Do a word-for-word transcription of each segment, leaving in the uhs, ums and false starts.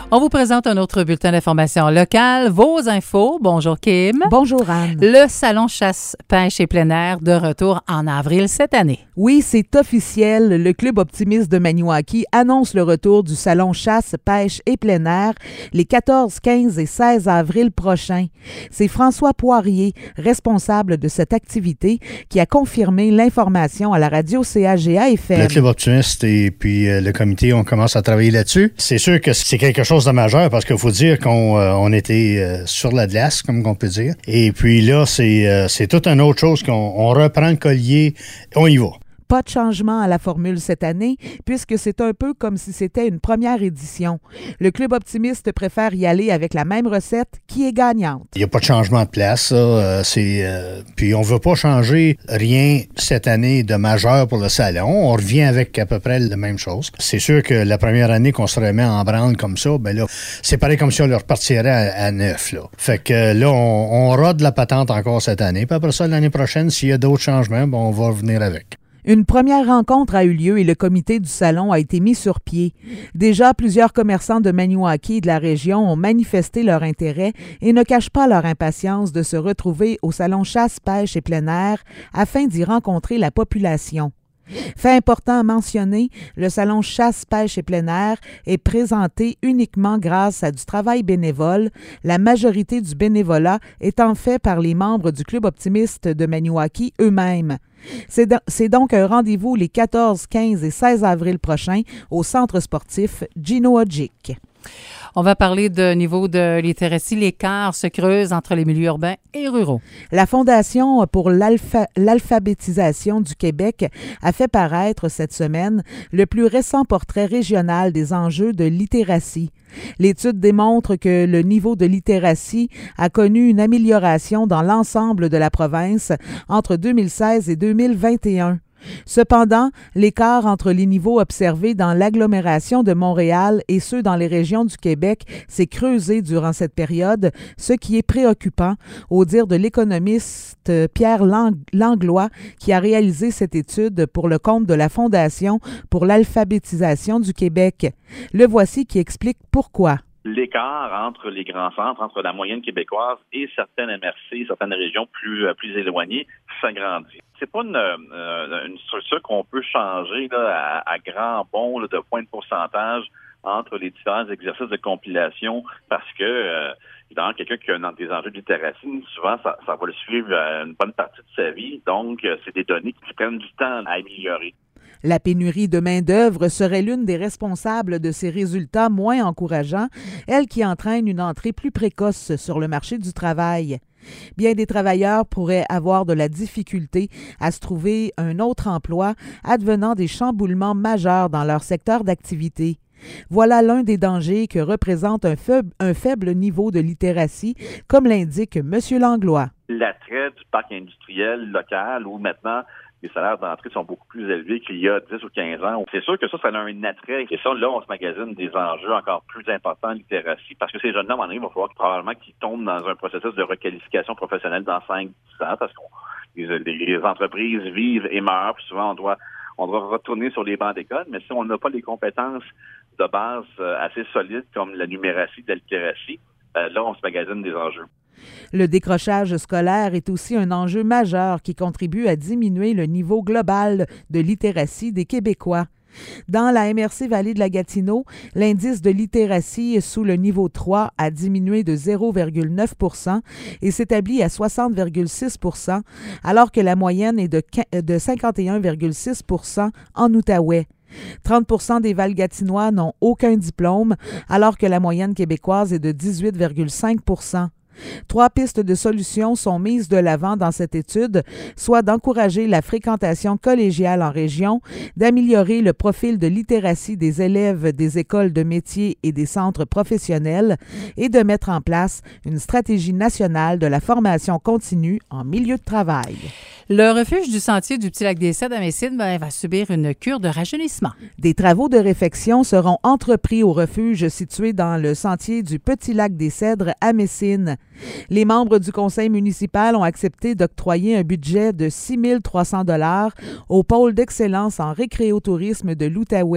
On vous présente un autre bulletin d'information locale, vos infos. Bonjour Kim. Bonjour Anne. Le salon chasse, pêche et plein air de retour en avril cette année. Oui, c'est officiel. Le Club optimiste de Maniwaki annonce le retour du salon chasse, pêche et plein air les quatorze, quinze et seize avril prochains. C'est François Poirier, responsable de cette activité, qui a confirmé l'information à la radio C A G A F M. Le Club optimiste et puis euh, le comité, on commence à travailler là-dessus. C'est sûr que c'est quelque chose de majeur parce qu'il faut dire qu'on euh, on était euh, sur la glace, comme on peut dire. Et puis là, c'est, euh, c'est toute une autre chose qu'on on reprend le collier, on y va. Pas de changement à la formule cette année, puisque c'est un peu comme si c'était une première édition. Le Club optimiste préfère y aller avec la même recette qui est gagnante. Il n'y a pas de changement de place, ça. Euh, c'est, euh, puis on ne veut pas changer rien cette année de majeur pour le salon. On revient avec à peu près la même chose. C'est sûr que la première année qu'on se remet en branle comme ça, ben là, c'est pareil comme si on le repartirait à, à neuf, là. Fait que là, on, on rôde la patente encore cette année. Puis après ça, l'année prochaine, s'il y a d'autres changements, ben on va revenir avec. Une première rencontre a eu lieu et le comité du salon a été mis sur pied. Déjà, plusieurs commerçants de Maniwaki et de la région ont manifesté leur intérêt et ne cachent pas leur impatience de se retrouver au salon chasse, pêche et plein air afin d'y rencontrer la population. Fait important à mentionner, le salon chasse, pêche et plein air est présenté uniquement grâce à du travail bénévole, la majorité du bénévolat étant fait par les membres du Club optimiste de Maniwaki eux-mêmes. C'est, do- c'est donc un rendez-vous les quatorze, quinze et seize avril prochains au centre sportif Gino Odjick. On va parler de niveau de littératie. L'écart se creuse entre les milieux urbains et ruraux. La Fondation pour l'alpha- l'alphabétisation du Québec a fait paraître cette semaine le plus récent portrait régional des enjeux de littératie. L'étude démontre que le niveau de littératie a connu une amélioration dans l'ensemble de la province entre deux mille seize et deux mille vingt et un. Cependant, l'écart entre les niveaux observés dans l'agglomération de Montréal et ceux dans les régions du Québec s'est creusé durant cette période, ce qui est préoccupant, au dire de l'économiste Pierre Lang- Langlois, qui a réalisé cette étude pour le compte de la Fondation pour l'alphabétisation du Québec. Le voici qui explique pourquoi. L'écart entre les grands centres, entre la moyenne québécoise et certaines M R C, certaines régions plus plus éloignées, s'agrandit. C'est pas une, euh, une structure qu'on peut changer là, à, à grand bond là, de points de pourcentage entre les différents exercices de compilation parce que euh, évidemment, quelqu'un qui a un, des enjeux de littératie, souvent, ça, ça va le suivre euh, une bonne partie de sa vie. Donc, euh, c'est des données qui prennent du temps à améliorer. La pénurie de main-d'œuvre serait l'une des responsables de ces résultats moins encourageants, elle qui entraîne une entrée plus précoce sur le marché du travail. Bien des travailleurs pourraient avoir de la difficulté à se trouver un autre emploi, advenant des chamboulements majeurs dans leur secteur d'activité. Voilà l'un des dangers que représente un faible, un faible niveau de littératie, comme l'indique M. Langlois. L'attrait du parc industriel local où maintenant les salaires d'entrée sont beaucoup plus élevés qu'il y a dix ou quinze ans. C'est sûr que ça, ça a un attrait. Et ça, là, on se magasine des enjeux encore plus importants en littératie. Parce que ces jeunes-là, à un moment donné, il va falloir probablement qu'ils tombent dans un processus de requalification professionnelle dans cinq dix ans. Parce que les, les entreprises vivent et meurent. Puis souvent, on doit, on doit retourner sur les bancs d'école. Mais si on n'a pas les compétences de base assez solides comme la numératie, la littératie, là, on se magasine des enjeux. Le décrochage scolaire est aussi un enjeu majeur qui contribue à diminuer le niveau global de littératie des Québécois. Dans la M R C Vallée de la Gatineau, l'indice de littératie sous le niveau trois a diminué de zéro virgule neuf pour cent et s'établit à soixante virgule six pour cent, alors que la moyenne est de cinquante et un virgule six pour cent en Outaouais. trente pour cent des Val-Gatinois n'ont aucun diplôme, alors que la moyenne québécoise est de dix-huit virgule cinq pour cent. Trois pistes de solutions sont mises de l'avant dans cette étude, soit d'encourager la fréquentation collégiale en région, d'améliorer le profil de littératie des élèves des écoles de métiers et des centres professionnels et de mettre en place une stratégie nationale de la formation continue en milieu de travail. Le refuge du sentier du Petit-Lac-des-Cèdres à Messine ben, va subir une cure de rajeunissement. Des travaux de réfection seront entrepris au refuge situé dans le sentier du Petit-Lac-des-Cèdres à Messine. Les membres du conseil municipal ont accepté d'octroyer un budget de six mille trois cents dollars au pôle d'excellence en récréotourisme de l'Outaouais.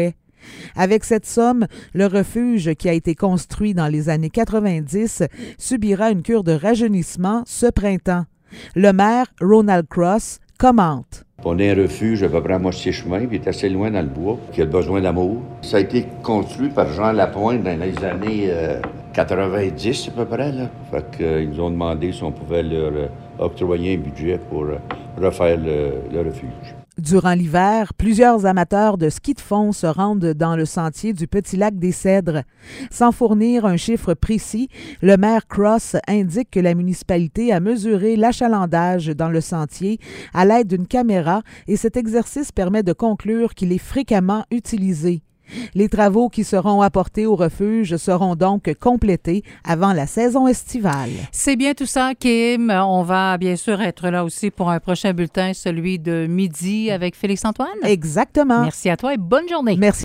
Avec cette somme, le refuge qui a été construit dans les années quatre-vingt-dix subira une cure de rajeunissement ce printemps. Le maire, Ronald Cross, commente. On a un refuge à peu près à moitié chemin, puis il est assez loin dans le bois, qui a besoin d'amour. Ça a été construit par Jean Lapointe dans les années euh, quatre-vingt-dix à peu près. Là. Fait qu'ils euh, nous ont demandé si on pouvait leur euh, octroyer un budget pour euh, refaire le, le refuge. Durant l'hiver, plusieurs amateurs de ski de fond se rendent dans le sentier du Petit Lac des Cèdres. Sans fournir un chiffre précis, le maire Cross indique que la municipalité a mesuré l'achalandage dans le sentier à l'aide d'une caméra et cet exercice permet de conclure qu'il est fréquemment utilisé. Les travaux qui seront apportés au refuge seront donc complétés avant la saison estivale. C'est bien tout ça, Kim. On va bien sûr être là aussi pour un prochain bulletin, celui de midi avec Félix-Antoine. Exactement. Merci à toi et bonne journée. Merci.